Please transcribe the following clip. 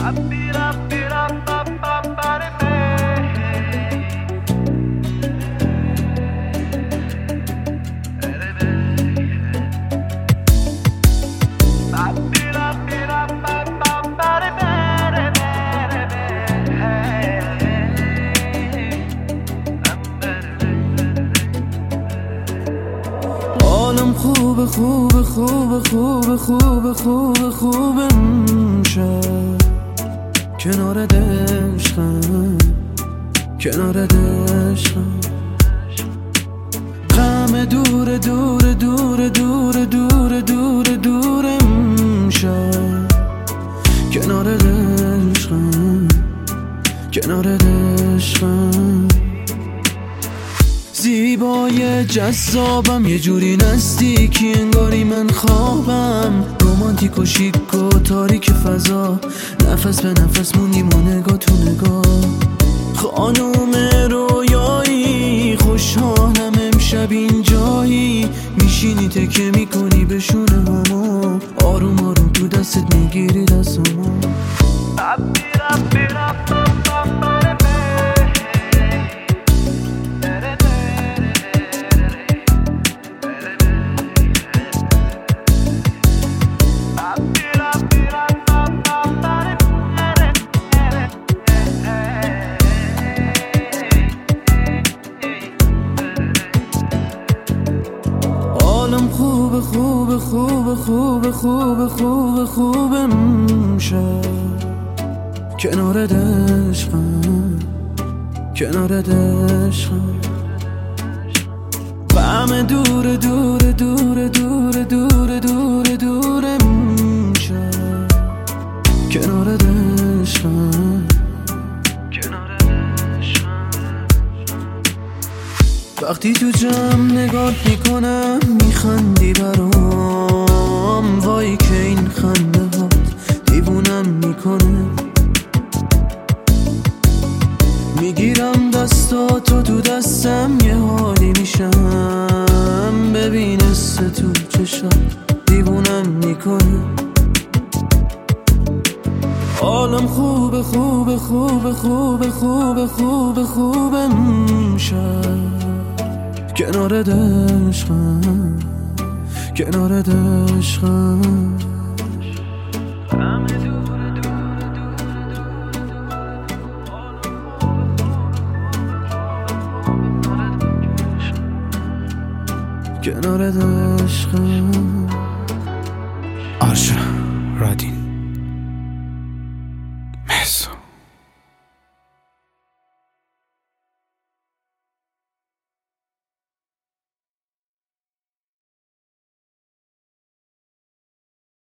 حالم خوبه خوبه خوبه خوبه خوبه خوبه خوبه شب کنار عشقم کنار عشقم غم دور دور دور دور دور دور دورم شب کنار عشقم کنار عشقم زیبای جذابم یه جوری نزدیکی انگاری من خوابم رومانتیک و شیک و تاریک فضا نفس به نفس موندیم و نگاه تو نگاه خانوم رویایی خوشحالم امشب اینجایی میشینی تکه میکنی به شونه همو آروم آروم تو دستت میگیری دستمو خوبه خوبه خوبه خوبه خوبه خوبه خوبه شب کنار عشقم کنار عشقم غم دور دور دور دور دور دور دور شب کنار عشقم کنار عشقم وقتی تو جمع نگات میکنم میخندی برام وای که این خنده هات دیوونم میکنه میگیرم دستاتو تو دستم یه حالی میشم ببین تو چشات دیوونم میکنه حالم خوبه خوبه خوبه خوبه خوبه خوبه خوبه شب کنار عشقم کنار عشقم کنار عشقم آشرا رادین